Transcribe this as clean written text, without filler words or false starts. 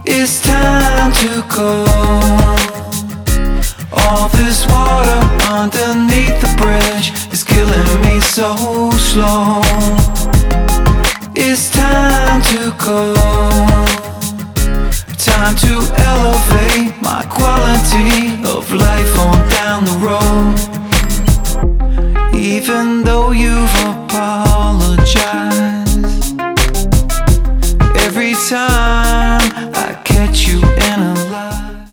It's time to go. All this water underneath the bridge is killing me so slow. It's time to go. Time to elevate my quality of life on down the road. Even though you've